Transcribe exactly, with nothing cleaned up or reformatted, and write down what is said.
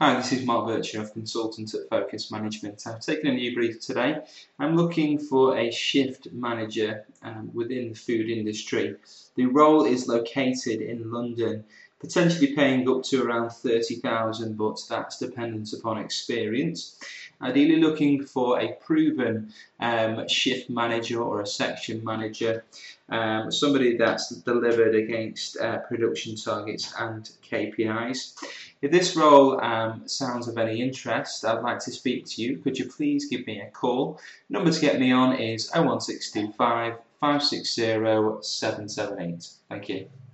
Hi, this is Mark Birchenough, consultant at Focus Management. I've taken a new brief today. I'm looking for a shift manager um, within the food industry. The role is located in London, potentially paying up to around thirty thousand pounds, but that's dependent upon experience. Ideally looking for a proven um, shift manager or a section manager, um, somebody that's delivered against uh, production targets and K P Is. If this role um, sounds of any interest, I'd like to speak to you. Could you please give me a call? The number to get me on is oh one six two five, five six zero, seven seven eight. Thank you.